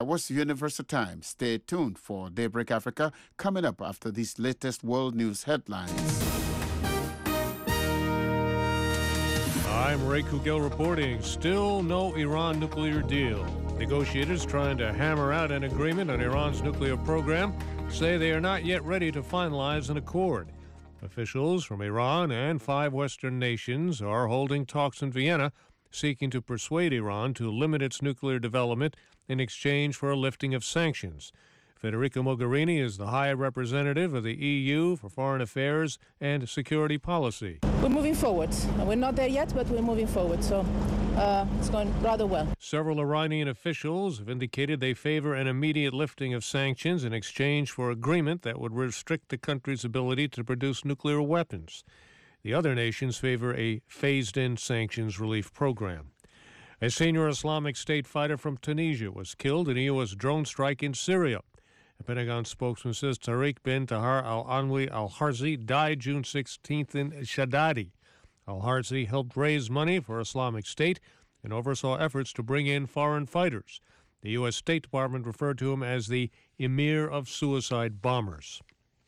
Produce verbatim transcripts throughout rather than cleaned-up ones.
was Universal Time. Stay tuned for Daybreak Africa coming up after these latest world news headlines. I'm Ray Kugel reporting. Still no Iran nuclear deal. Negotiators trying to hammer out an agreement on Iran's nuclear program say they are not yet ready to finalize an accord. Officials from Iran and five Western nations are holding talks in Vienna, seeking to persuade Iran to limit its nuclear development in exchange for a lifting of sanctions. Federica Mogherini is the High Representative of the E U for Foreign Affairs and Security Policy. We're moving forward. We're not there yet, but we're moving forward, so uh, it's going rather well. Several Iranian officials have indicated they favor an immediate lifting of sanctions in exchange for agreement that would restrict the country's ability to produce nuclear weapons. The other nations favor a phased-in sanctions relief program. A senior Islamic State fighter from Tunisia was killed in a U S drone strike in Syria. A Pentagon spokesman says Tariq bin Tahar al-Anwi al-Harzi died June sixteenth in Shadadi. Al-Harzi helped raise money for Islamic State and oversaw efforts to bring in foreign fighters. The U S State Department referred to him as the Emir of Suicide Bombers.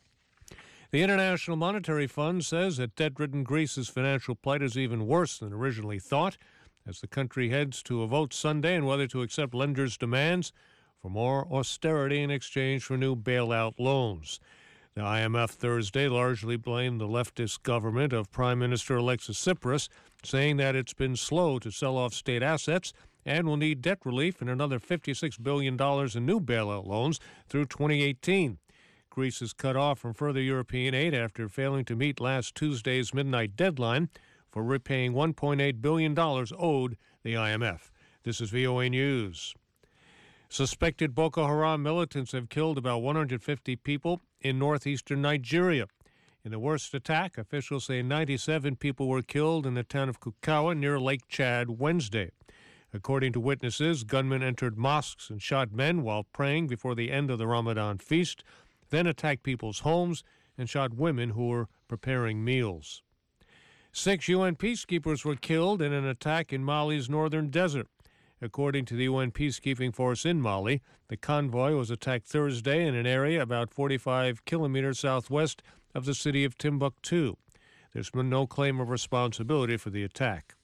The International Monetary Fund says that debt-ridden Greece's financial plight is even worse than originally thought as the country heads to a vote Sunday on whether to accept lenders' demands for more austerity in exchange for new bailout loans. The I M F Thursday largely blamed the leftist government of Prime Minister Alexis Tsipras, saying that it's been slow to sell off state assets and will need debt relief and another fifty-six billion dollars in new bailout loans through twenty eighteen. Greece is cut off from further European aid after failing to meet last Tuesday's midnight deadline for repaying one point eight billion dollars owed the I M F. This is V O A News. Suspected Boko Haram militants have killed about one hundred fifty people in northeastern Nigeria. In the worst attack, officials say ninety-seven people were killed in the town of Kukawa near Lake Chad Wednesday. According to witnesses, gunmen entered mosques and shot men while praying before the end of the Ramadan feast, then attacked people's homes and shot women who were preparing meals. Six U N peacekeepers were killed in an attack in Mali's northern desert. According to the U N peacekeeping force in Mali, the convoy was attacked Thursday in an area about forty-five kilometers southwest of the city of Timbuktu. There's been no claim of responsibility for the attack.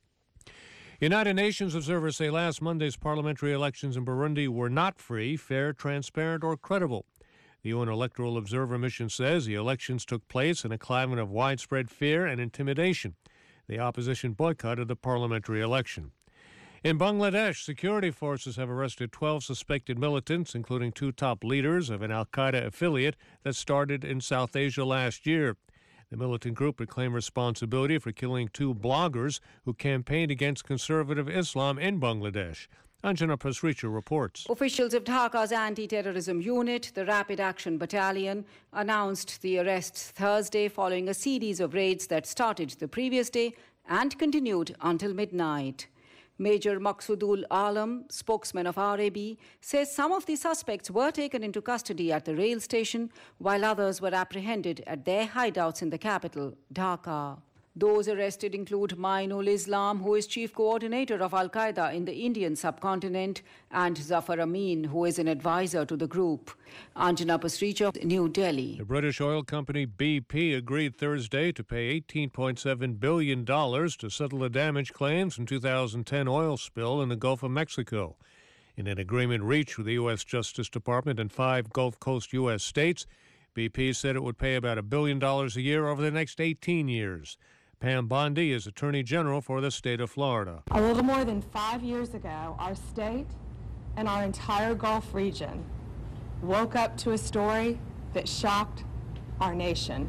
United Nations observers say last Monday's parliamentary elections in Burundi were not free, fair, transparent, or credible. The U N Electoral Observer Mission says the elections took place in a climate of widespread fear and intimidation. The opposition boycotted the parliamentary election. In Bangladesh, security forces have arrested twelve suspected militants, including two top leaders of an al-Qaeda affiliate that started in South Asia last year. The militant group would claim responsibility for killing two bloggers who campaigned against conservative Islam in Bangladesh. Anjana Pasricha reports. Officials of Dhaka's anti-terrorism unit, the Rapid Action Battalion, announced the arrests Thursday following a series of raids that started the previous day and continued until midnight. Major Maqsoodul Alam, spokesman of R A B, says some of the suspects were taken into custody at the rail station, while others were apprehended at their hideouts in the capital, Dhaka. Those arrested include Mainul Islam, who is chief coordinator of Al-Qaeda in the Indian subcontinent, and Zafar Amin, who is an advisor to the group. Anjana Pasricha, New Delhi. The British oil company B P agreed Thursday to pay eighteen point seven billion dollars to settle the damage claims from two thousand ten oil spill in the Gulf of Mexico. In an agreement reached with the U S Justice Department and five Gulf Coast U S states, B P said it would pay about a billion dollars a year over the next eighteen years. Pam Bondi is Attorney General for the state of Florida. A little more than five years ago, our state and our entire Gulf region woke up to a story that shocked our nation.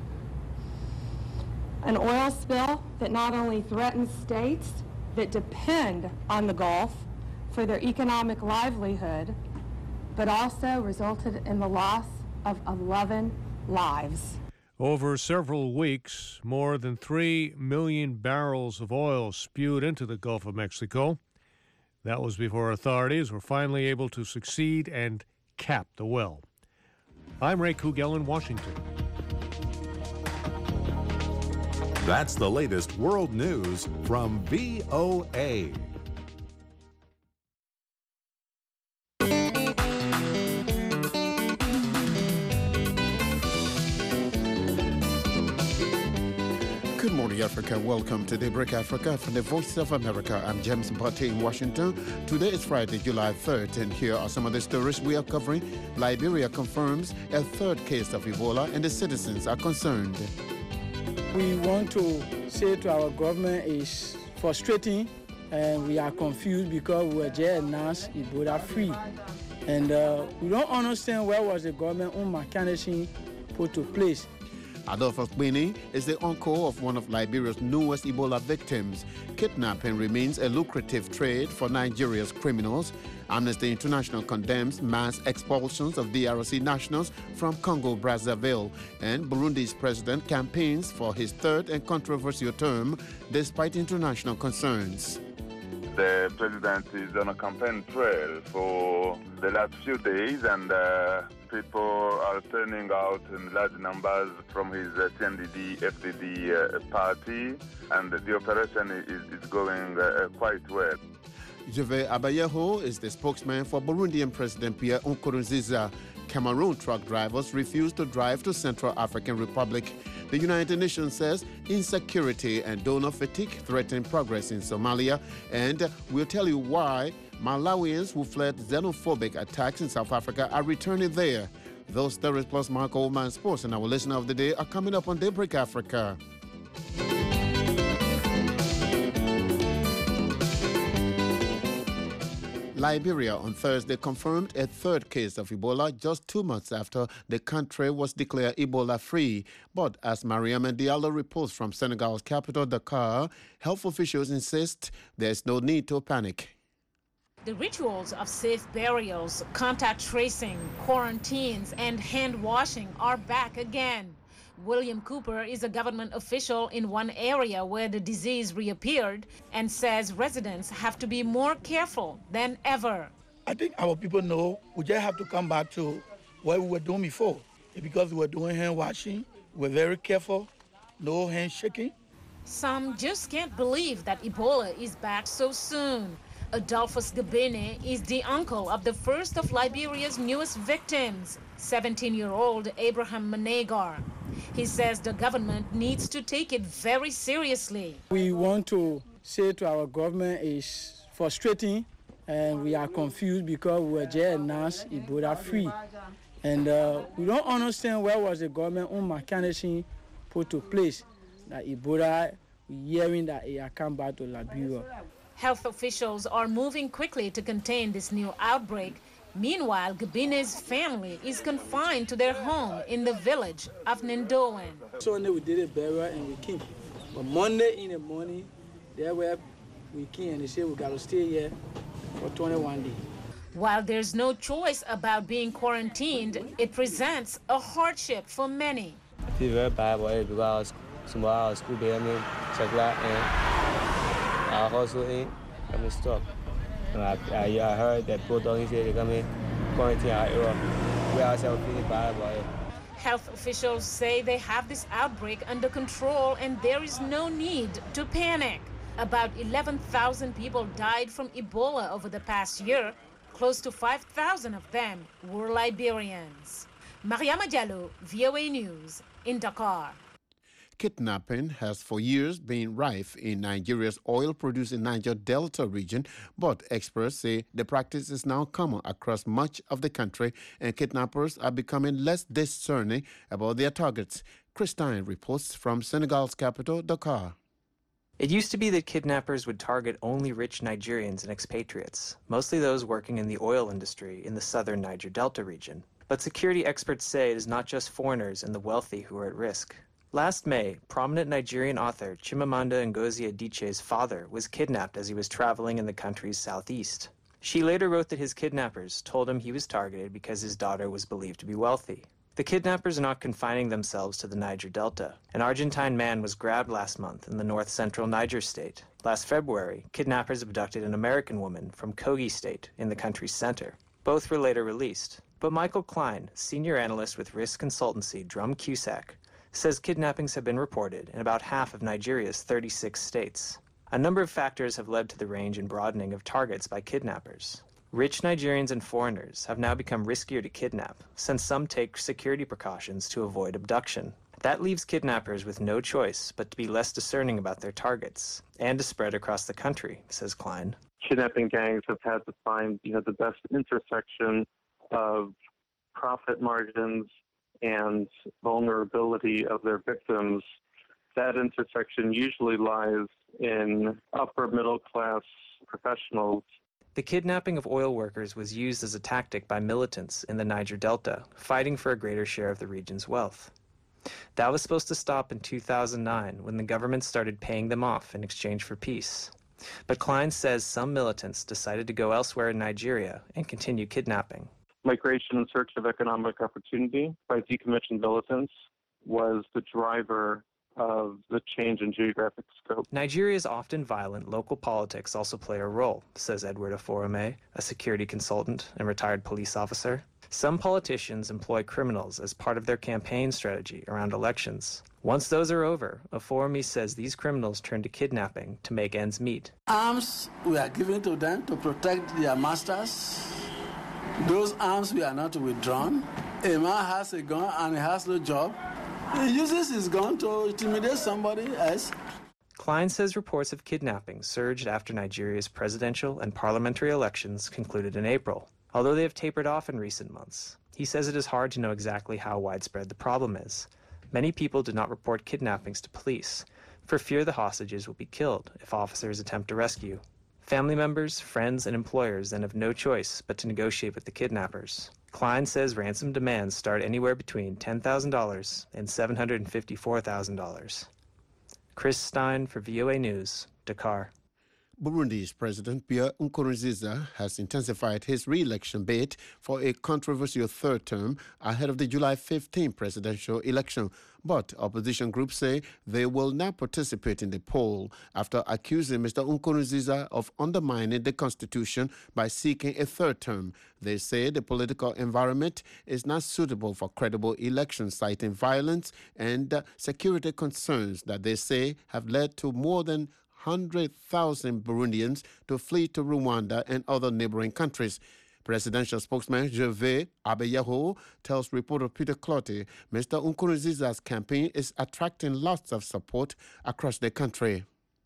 An oil spill that not only threatens states that depend on the Gulf for their economic livelihood, but also resulted in the loss of eleven lives. Over several weeks, more than three million barrels of oil spewed into the Gulf of Mexico. That was before authorities were finally able to succeed and cap the well. I'm Ray Kugel in Washington. That's the latest world news from V O A. Africa. Welcome to Daybreak Africa from the Voice of America. I'm James Botte in Washington. Today is Friday, July third, and here are some of the stories we are covering. Liberia confirms a third case of Ebola and the citizens are concerned. We want to say to our government is frustrating and we are confused because we were just announced Ebola free. And uh, we don't understand where was the government own mechanism put to place. Adolphus Bini is the uncle of one of Liberia's newest Ebola victims. Kidnapping remains a lucrative trade for Nigeria's criminals. Amnesty International condemns mass expulsions of D R C nationals from Congo-Brazzaville. And Burundi's president campaigns for his third and controversial term despite international concerns. The president is on a campaign trail for the last few days, and uh, people are turning out in large numbers from his uh, T N D D F D D uh, party, and the operation is, is going uh, quite well. Jove Abayeho is the spokesman for Burundian President Pierre Nkurunziza. Cameroon truck drivers refuse to drive to Central African Republic. The United Nations says insecurity and donor fatigue threaten progress in Somalia, and we'll tell you why Malawians who fled xenophobic attacks in South Africa are returning there. Those stories plus Mark Oldman Sports and our listener of the day are coming up on Daybreak Africa. Liberia on Thursday confirmed a third case of Ebola just two months after the country was declared Ebola-free. But as Mariam Diallo reports from Senegal's capital, Dakar, health officials insist there is no need to panic. The rituals of safe burials, contact tracing, quarantines, and hand washing are back again. William Cooper is a government official in one area where the disease reappeared and says residents have to be more careful than ever. I think our people know we just have to come back to what we were doing before. Because we were doing hand washing, we were very careful, no hand shaking. Some just can't believe that Ebola is back so soon. Adolphus Gabene is the uncle of the first of Liberia's newest victims, seventeen-year-old Abraham Manegar. He says the government needs to take it very seriously. We want to say to our government is frustrating and we are confused because we were just announced Ebola free. And uh, we don't understand where was the government own mechanism put to place that Ebola, hearing that it had come back to Liberia. Health officials are moving quickly to contain this new outbreak. Meanwhile, Gabine's family is confined to their home in the village of Nindowen. Sunday we did a burial and we came. But Monday in the morning, there were we came and they said we got to stay here for twenty-one days. While there's no choice about being quarantined, it presents a hardship for many. I feel very bad about it because tomorrow school day, I mean, check that and I also ain't I'm stuck. I, I, I heard that people don't say they come in quarantine out here. We ourselves feeling bad about it. Health officials say they have this outbreak under control and there is no need to panic. About eleven thousand people died from Ebola over the past year. Close to five thousand of them were Liberians. Mariama Diallo, V O A News, in Dakar. Kidnapping has for years been rife in Nigeria's oil-producing Niger Delta region, but experts say the practice is now common across much of the country and kidnappers are becoming less discerning about their targets. Christine reports from Senegal's capital, Dakar. It used to be that kidnappers would target only rich Nigerians and expatriates, mostly those working in the oil industry in the southern Niger Delta region. But security experts say it is not just foreigners and the wealthy who are at risk. Last May, prominent Nigerian author Chimamanda Ngozi Adichie's father was kidnapped as he was traveling in the country's southeast. She later wrote that his kidnappers told him he was targeted because his daughter was believed to be wealthy. The kidnappers are not confining themselves to the Niger Delta. An Argentine man was grabbed last month in the north-central Niger state. Last February, kidnappers abducted an American woman from Kogi state in the country's center. Both were later released. But Michael Klein, senior analyst with risk consultancy Drum Cusack, says kidnappings have been reported in about half of Nigeria's thirty-six states. A number of factors have led to the range and broadening of targets by kidnappers. Rich Nigerians and foreigners have now become riskier to kidnap, since some take security precautions to avoid abduction. That leaves kidnappers with no choice but to be less discerning about their targets and to spread across the country, says Klein. Kidnapping gangs have had to find, you know, the best intersection of profit margins and vulnerability of their victims. That intersection usually lies in upper middle class professionals. The kidnapping of oil workers was used as a tactic by militants in the Niger Delta, fighting for a greater share of the region's wealth. That was supposed to stop in two thousand nine when the government started paying them off in exchange for peace. But Klein says some militants decided to go elsewhere in Nigeria and continue kidnapping. Migration in search of economic opportunity by decommissioned militants was the driver of the change in geographic scope. Nigeria's often violent local politics also play a role, says Edward Aforome, a security consultant and retired police officer. Some politicians employ criminals as part of their campaign strategy around elections. Once those are over, Aforome says these criminals turn to kidnapping to make ends meet. Arms we are giving to them to protect their masters. Those arms we are not withdrawn. A man has a gun and he has no job. He uses his gun to intimidate somebody else. Klein says reports of kidnapping surged after Nigeria's presidential and parliamentary elections concluded in April. Although they have tapered off in recent months, he says it is hard to know exactly how widespread the problem is. Many people did not report kidnappings to police, for fear the hostages will be killed if officers attempt to rescue. Family members, friends, and employers then have no choice but to negotiate with the kidnappers. Klein says ransom demands start anywhere between ten thousand dollars and seven hundred fifty-four thousand dollars. Chris Stein for V O A News, Dakar. Burundi's President Pierre Nkurunziza has intensified his re-election bid for a controversial third term ahead of the July fifteenth presidential election. But opposition groups say they will not participate in the poll after accusing Mister Nkurunziza of undermining the constitution by seeking a third term. They say the political environment is not suitable for credible elections, citing violence and uh, security concerns that they say have led to more than one hundred thousand Burundians to flee to Rwanda and other neighboring countries. Presidential spokesman Gervais Abeyeho tells reporter Peter Clottey Mister Nkurunziza's campaign is attracting lots of support across the country.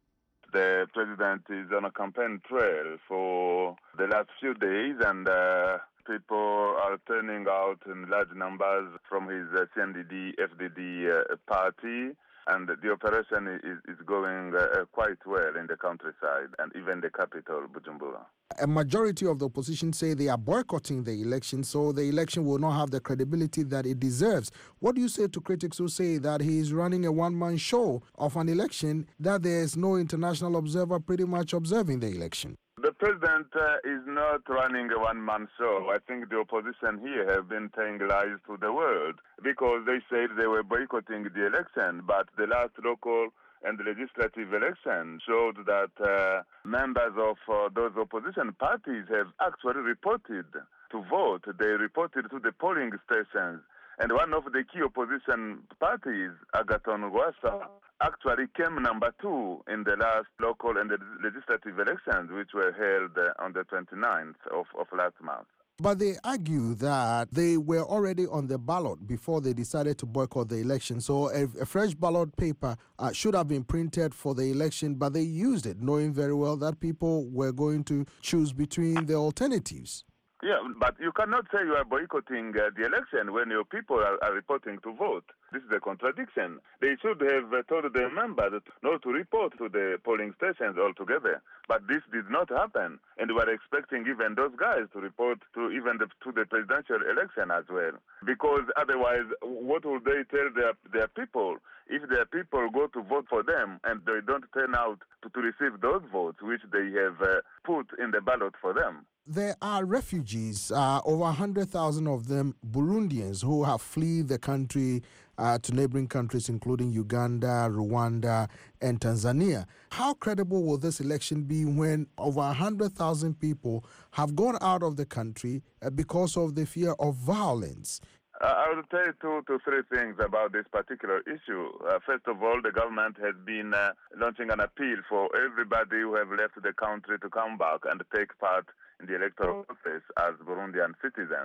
The president is on a campaign trail for the last few days, and uh, people are turning out in large numbers from his uh, C N D D F D D uh, party. And the operation is, is going uh, quite well in the countryside and even the capital, Bujumbura. A majority of the opposition say they are boycotting the election, so the election will not have the credibility that it deserves. What do you say to critics who say that he is running a one-man show of an election, that there is no international observer pretty much observing the election? The president uh, is not running a one-man show. I think the opposition here have been telling lies to the world because they said they were boycotting the election, but the last local and legislative election showed that uh, members of uh, those opposition parties have actually reported to vote. They reported to the polling stations. And one of the key opposition parties, Agathon Rwasa, actually came number two in the last local and legislative elections, which were held uh, on the twenty-ninth of, of last month. But they argue that they were already on the ballot before they decided to boycott the election. So a, a fresh ballot paper uh, should have been printed for the election, but they used it, knowing very well that people were going to choose between the alternatives. Yeah, but you cannot say you are boycotting uh, the election when your people are, are reporting to vote. This is a contradiction. They should have uh, told their members not to report to the polling stations altogether. But this did not happen. And we are expecting even those guys to report to even the, to the presidential election as well. Because otherwise, what will they tell their, their people if their people go to vote for them and they don't turn out to, to receive those votes which they have uh, put in the ballot for them? There are refugees, uh, over one hundred thousand of them Burundians, who have fled the country uh, to neighboring countries, including Uganda, Rwanda, and Tanzania. How credible will this election be when over one hundred thousand people have gone out of the country uh, because of the fear of violence? Uh, I will tell you two to three things about this particular issue. Uh, first of all, the government has been uh, launching an appeal for everybody who have left the country to come back and take part in the electoral process as Burundian citizens.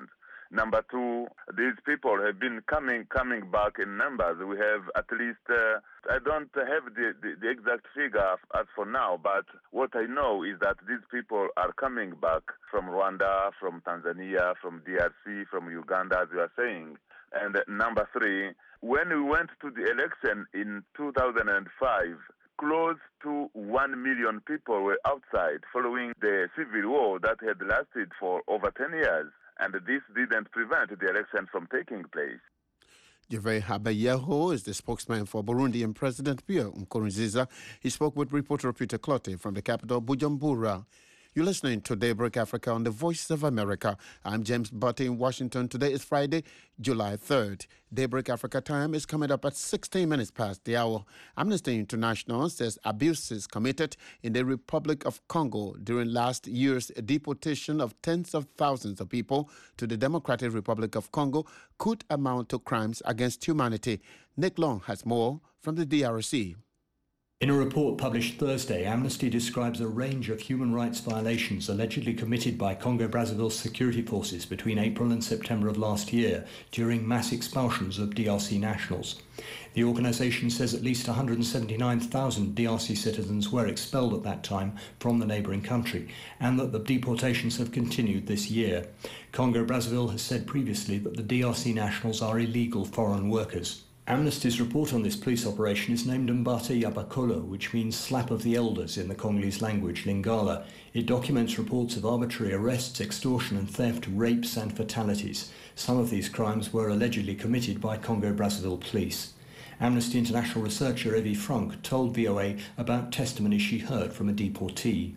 Number two, these people have been coming coming back in numbers. We have at least, uh, I don't have the, the, the exact figure as for now, but what I know is that these people are coming back from Rwanda, from Tanzania, from D R C, from Uganda, as you are saying. And number three, when we went to the election in two thousand five, close to one million people were outside following the civil war that had lasted for over ten years. And this didn't prevent the election from taking place. Gervais Habayeho is the spokesman for Burundian President Pierre Nkurunziza. He spoke with reporter Peter Clotte from the capital, Bujumbura. You're listening to Daybreak Africa on the Voice of America. I'm James Butte in Washington. Today is Friday, July third. Daybreak Africa time is coming up at sixteen minutes past the hour. Amnesty International says abuses committed in the Republic of Congo during last year's deportation of tens of thousands of people to the Democratic Republic of Congo could amount to crimes against humanity. Nick Long has more from the D R C. In a report published Thursday, Amnesty describes a range of human rights violations allegedly committed by Congo-Brazzaville's security forces between April and September of last year during mass expulsions of D R C nationals. The organisation says at least one hundred seventy-nine thousand D R C citizens were expelled at that time from the neighbouring country, and that the deportations have continued this year. Congo-Brazzaville has said previously that the D R C nationals are illegal foreign workers. Amnesty's report on this police operation is named Mbate Yabakolo, which means slap of the elders in the Congolese language, Lingala. It documents reports of arbitrary arrests, extortion and theft, rapes and fatalities. Some of these crimes were allegedly committed by Congo-Brazzaville police. Amnesty International researcher Evie Frank told V O A about testimony she heard from a deportee.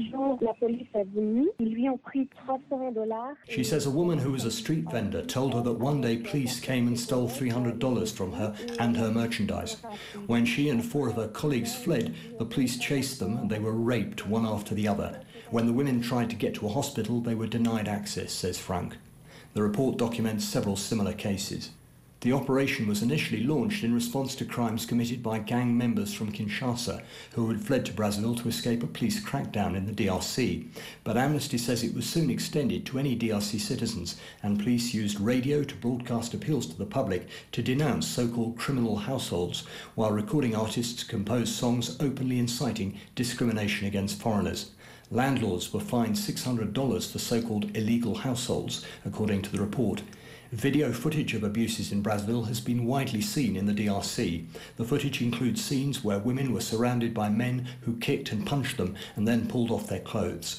She says a woman who was a street vendor told her that one day police came and stole three hundred dollars from her and her merchandise. When she and four of her colleagues fled, the police chased them and they were raped one after the other. When the women tried to get to a hospital, they were denied access, says Frank. The report documents several similar cases. The operation was initially launched in response to crimes committed by gang members from Kinshasa who had fled to Brazzaville to escape a police crackdown in the D R C. But Amnesty says it was soon extended to any D R C citizens, and police used radio to broadcast appeals to the public to denounce so-called criminal households, while recording artists composed songs openly inciting discrimination against foreigners. Landlords were fined six hundred dollars for so-called illegal households, according to the report. Video footage of abuses in Brazzaville has been widely seen in the D R C. The footage includes scenes where women were surrounded by men who kicked and punched them and then pulled off their clothes.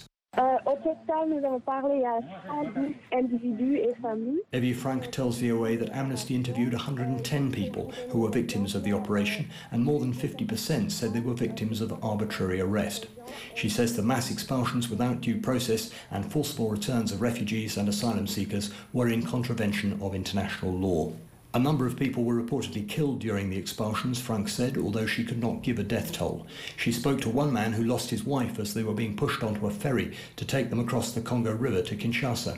Evie Frank tells V O A that Amnesty interviewed one hundred ten people who were victims of the operation, and more than fifty percent said they were victims of arbitrary arrest. She says the mass expulsions without due process and forcible returns of refugees and asylum seekers were in contravention of international law. A number of people were reportedly killed during the expulsions, Frank said, although she could not give a death toll. She spoke to one man who lost his wife as they were being pushed onto a ferry to take them across the Congo River to Kinshasa.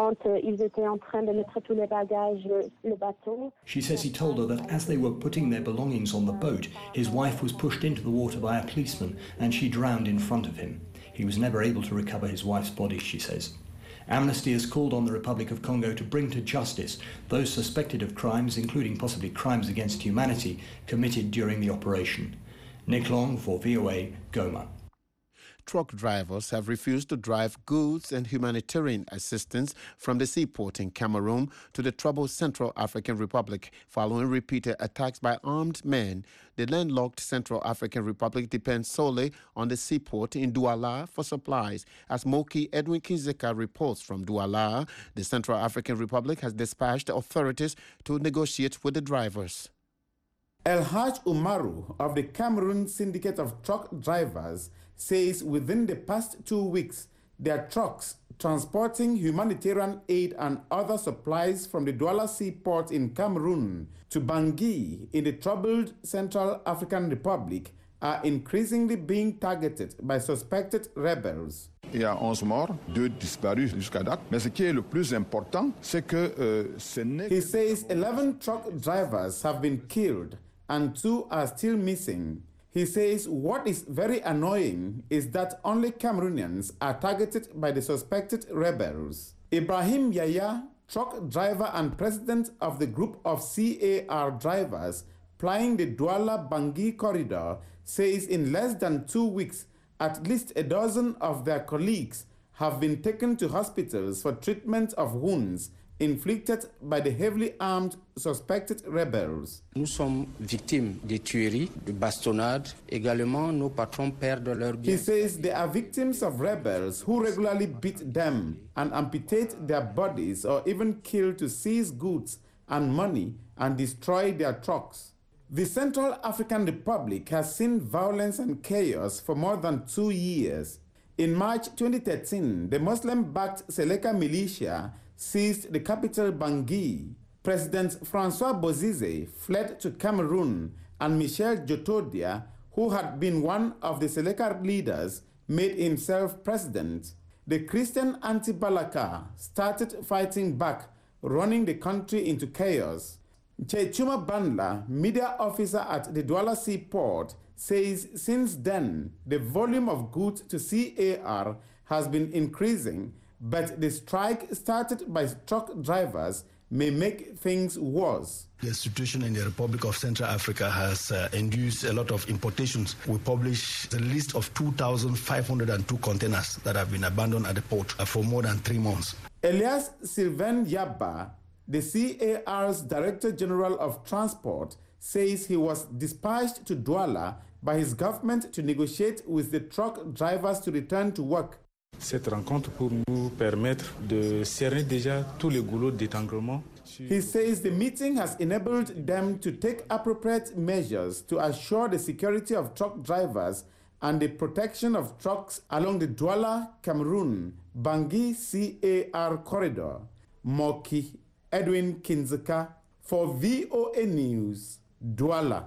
She says he told her that as they were putting their belongings on the boat, his wife was pushed into the water by a policeman and she drowned in front of him. He was never able to recover his wife's body, she says. Amnesty has called on the Republic of Congo to bring to justice those suspected of crimes, including possibly crimes against humanity, committed during the operation. Nick Long for V O A, Goma. Truck drivers have refused to drive goods and humanitarian assistance from the seaport in Cameroon to the troubled Central African Republic following repeated attacks by armed men. The landlocked Central African Republic depends solely on the seaport in Douala for supplies. As Moki Edwin Kinzeka reports from Douala, the Central African Republic has dispatched authorities to negotiate with the drivers. El Haj Umaru of the Cameroon Syndicate of Truck Drivers says within the past two weeks, their trucks transporting humanitarian aid and other supplies from the Douala seaport in Cameroon to Bangui in the troubled Central African Republic are increasingly being targeted by suspected rebels. Il y a onze morts, deux disparus jusqu'à date. Mais ce qui est le plus important, c'est que euh, ce n'est... He says eleven truck drivers have been killed and two are still missing. He says what is very annoying is that only Cameroonians are targeted by the suspected rebels. Ibrahim Yaya truck driver and president of the group of C A R drivers plying the Douala-Bangui corridor, says in less than two weeks, at least a dozen of their colleagues have been taken to hospitals for treatment of wounds inflicted by the heavily armed suspected rebels. Nous sommes victimes de tueries, de bastonnades. Également, nos patrons perdent leur bien. He says they are victims of rebels who regularly beat them and amputate their bodies or even kill to seize goods and money and destroy their trucks. The Central African Republic has seen violence and chaos for more than two years. In March twenty thirteen, the Muslim-backed Seleka militia seized the capital Bangui. President Francois Bozize fled to Cameroon, and Michel Djotodia, who had been one of the Seleka leaders, made himself president. The Christian anti-Balaka started fighting back, running the country into chaos. Chechuma Bandla, media officer at the Douala Seaport, says since then the volume of goods to C A R has been increasing, but the strike started by truck drivers may make things worse. The situation in the Republic of Central Africa has uh, induced a lot of importations. We published a list of two thousand five hundred two containers that have been abandoned at the port uh, for more than three months. Elias Sylvain Yaba, the C A R's Director General of Transport, says he was dispatched to Douala by his government to negotiate with the truck drivers to return to work. Cette rencontre pour nous permettre de cerner déjà tous les goulots d'étranglement. He says the meeting has enabled them to take appropriate measures to assure the security of truck drivers and the protection of trucks along the Douala-Cameroon Bangui C A R corridor. Moki Edwin Kinzeka for V O A News, Douala.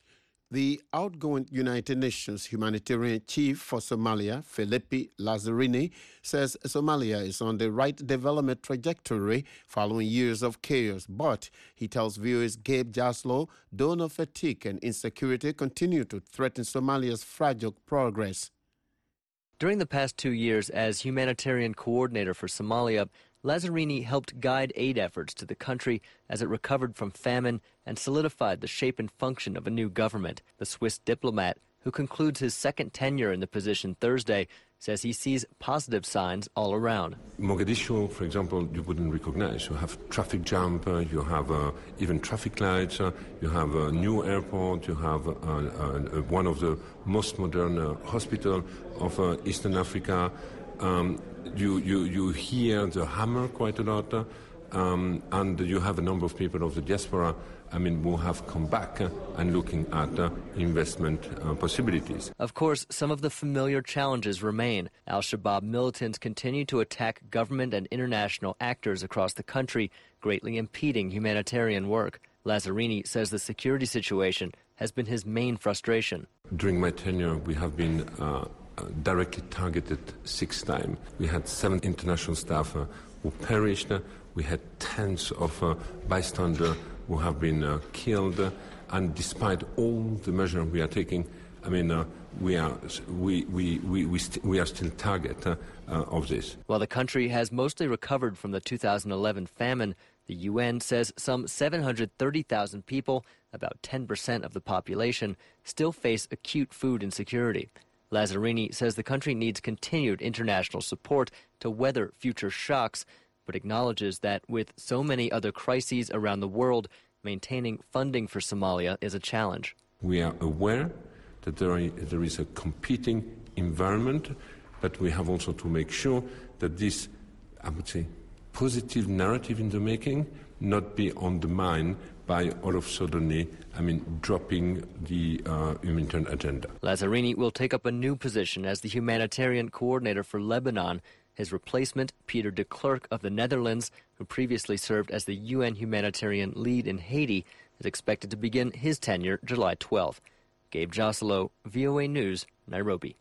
The outgoing United Nations humanitarian chief for Somalia, Filipe Lazzarini, says Somalia is on the right development trajectory following years of chaos. But he tells viewers Gabe Jaslow, donor fatigue and insecurity continue to threaten Somalia's fragile progress. During the past two years as humanitarian coordinator for Somalia, Lazzarini helped guide aid efforts to the country as it recovered from famine and solidified the shape and function of a new government. The Swiss diplomat, who concludes his second tenure in the position Thursday, says he sees positive signs all around. Mogadishu, for example, you wouldn't recognize. You have traffic jam, uh, you have uh, even traffic lights, uh, you have a new airport, you have uh, uh, uh, one of the most modern uh, hospitals of uh, Eastern Africa. Um, you, you, you hear the hammer quite a lot, uh, um, and you have a number of people of the diaspora, I mean, who have come back uh, and looking at uh, investment uh, possibilities. Of course, some of the familiar challenges remain. Al-Shabaab militants continue to attack government and international actors across the country, greatly impeding humanitarian work. Lazzarini says the security situation has been his main frustration. During my tenure, we have been uh, directly targeted six times. We had seven international staff uh, who perished. We had tens of uh, bystanders who have been uh, killed. And despite all the measures we are taking, I mean, uh, we are we we we we, st we are still target uh, uh, of this. While the country has mostly recovered from the two thousand eleven famine, the U N says some seven hundred thirty thousand people, about ten percent of the population, still face acute food insecurity. Lazzarini says the country needs continued international support to weather future shocks, but acknowledges that with so many other crises around the world, maintaining funding for Somalia is a challenge. We are aware that there, are, there is a competing environment, but we have also to make sure that this, I would say, positive narrative in the making not be undermined by all of suddenly, I mean, dropping the uh, humanitarian agenda. Lazzarini will take up a new position as the humanitarian coordinator for Lebanon. His replacement, Peter de Klerk of the Netherlands, who previously served as the U N humanitarian lead in Haiti, is expected to begin his tenure July twelfth. Gabe Joselo, V O A News, Nairobi.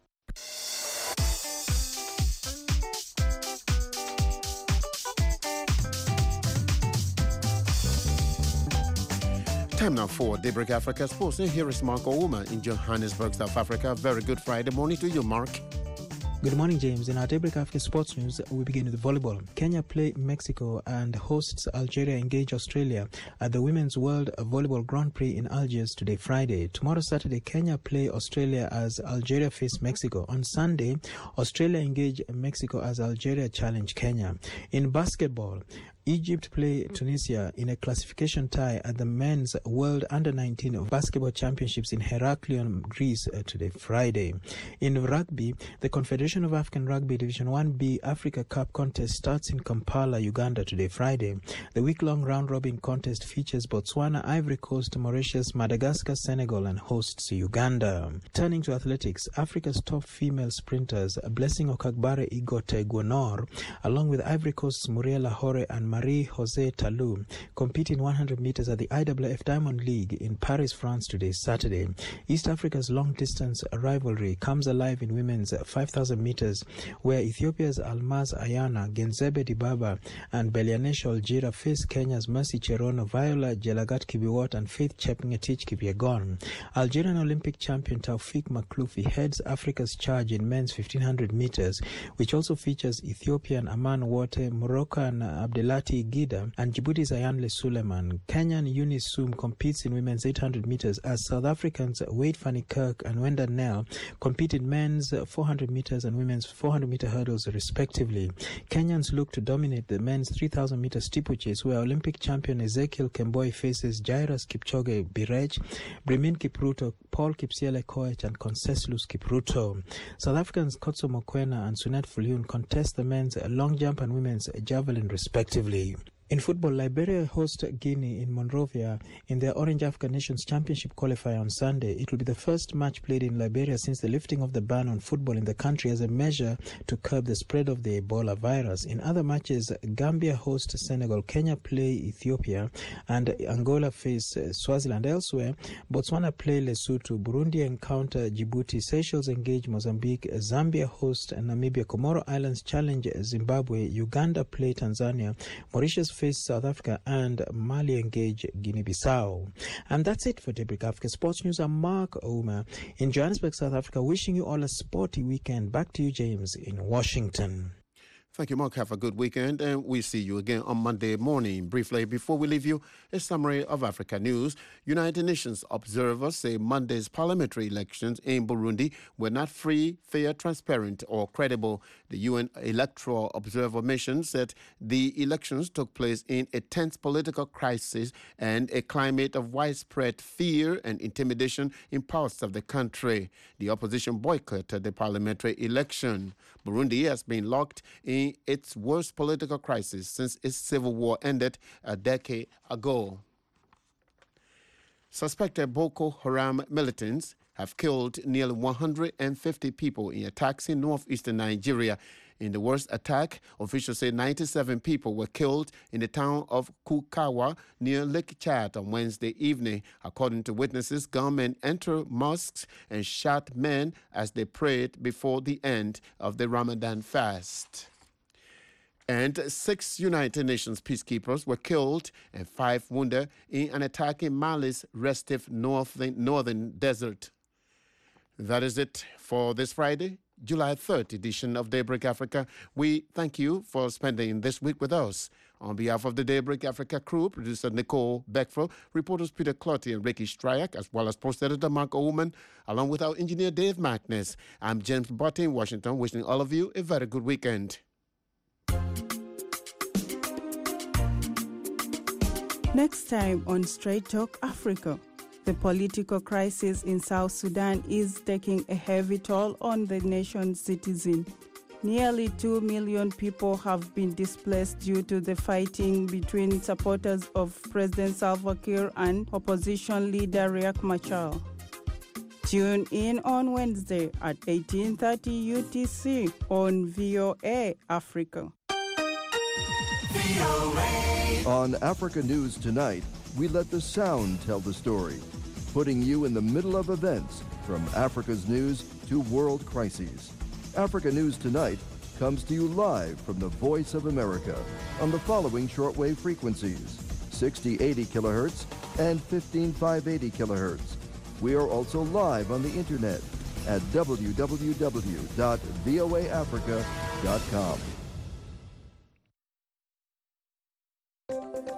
Time now for Daybreak Africa Sports. And here is Mark Ouma in Johannesburg, South Africa. Very good Friday morning to you, Mark. Good morning, James. In our Daybreak Africa Sports News, we begin with volleyball. Kenya play Mexico and hosts Algeria engage Australia at the Women's World Volleyball Grand Prix in Algiers today, Friday. Tomorrow, Saturday, Kenya play Australia as Algeria face Mexico. On Sunday, Australia engage Mexico as Algeria challenge Kenya. In basketball, Egypt play Tunisia in a classification tie at the Men's World Under nineteen Basketball Championships in Heraklion, Greece uh, today, Friday. In rugby, the Confederation of African Rugby Division one B Africa Cup contest starts in Kampala, Uganda today, Friday. The week-long round-robin contest features Botswana, Ivory Coast, Mauritius, Madagascar, Senegal, and hosts Uganda. Turning to athletics, Africa's top female sprinters, Blessing Okagbare Igote Gwenor, along with Ivory Coast's Muriel Lahore and Marie-José Talou, compete in one hundred meters at the I W F Diamond League in Paris, France today, Saturday. East Africa's long-distance rivalry comes alive in women's five thousand meters, where Ethiopia's Almaz Ayana, Genzebe Dibaba, and Belianesh Oljira face Kenya's Mercy Cherono, Viola Jelagat Kibiwot, and Faith Chepngetich Kipyegon. Algerian Olympic champion Taufik Makloufi heads Africa's charge in men's fifteen hundred meters, which also features Ethiopian Aman Wote, Moroccan Abdelati Gida, and Djibouti's Ayanle Suleiman. Kenyan Eunice Sum competes in women's eight hundred meters as South Africans Wade van Niekerk and Wenda Nel compete in men's four hundred meters and women's four hundred meter hurdles respectively. Kenyans look to dominate the men's three thousand meter steeplechase, where Olympic champion Ezekiel Kemboi faces Jairus Kipchoge Birej, Bremin Kipruto, Paul Kipsiele Koech, and Conseslus Kipruto. South Africans Kotso Mokoena and Sunet Fuliun contest the men's long jump and women's javelin respectively. In football, Liberia host Guinea in Monrovia in their Orange African Nations Championship qualifier on Sunday. It will be the first match played in Liberia since the lifting of the ban on football in the country as a measure to curb the spread of the Ebola virus. In other matches, Gambia host Senegal, Kenya play Ethiopia, and Angola face Swaziland. Elsewhere, Botswana play Lesotho, Burundi encounter Djibouti, Seychelles engage Mozambique, Zambia host Namibia, Comoro Islands challenge Zimbabwe, Uganda play Tanzania, Mauritius face South Africa, and Mali engage Guinea-Bissau. And that's it for Daybreak Africa Sports News. I'm Mark Ouma in Johannesburg, South Africa, wishing you all a sporty weekend. Back to you, James, in Washington. Thank you, Mark. Have a good weekend, and we'll see you again on Monday morning. Briefly, before we leave you, a summary of Africa news. United Nations observers say Monday's parliamentary elections in Burundi were not free, fair, transparent, or credible. The U N Electoral Observer Mission said the elections took place in a tense political crisis and a climate of widespread fear and intimidation in parts of the country. The opposition boycotted the parliamentary election. Burundi has been locked in its worst political crisis since its civil war ended a decade ago. Suspected Boko Haram militants have killed nearly one hundred fifty people in attacks in northeastern Nigeria. In the worst attack, officials say ninety-seven people were killed in the town of Kukawa near Lake Chad on Wednesday evening. According to witnesses, gunmen entered mosques and shot men as they prayed before the end of the Ramadan fast. And six United Nations peacekeepers were killed and five wounded in an attack in Mali's restive northern, northern desert. That is it for this Friday, July third edition of Daybreak Africa. We thank you for spending this week with us. On behalf of the Daybreak Africa crew, producer Nicole Beckford, reporters Peter Clotty and Ricky Stryak, as well as post editor Mark Oman, along with our engineer Dave Magnus, I'm James Botte in Washington, wishing all of you a very good weekend. Next time on Straight Talk Africa, the political crisis in South Sudan is taking a heavy toll on the nation's citizens. Nearly two million people have been displaced due to the fighting between supporters of President Salva Kiir and opposition leader Riek Machar. Tune in on Wednesday at eighteen thirty U T C on V O A Africa. V O A. On Africa News Tonight, we let the sound tell the story, putting you in the middle of events from Africa's news to world crises. Africa News Tonight comes to you live from the Voice of America on the following shortwave frequencies, sixty eighty kilohertz and fifteen five eighty kilohertz. We are also live on the internet at w w w dot v o a africa dot com.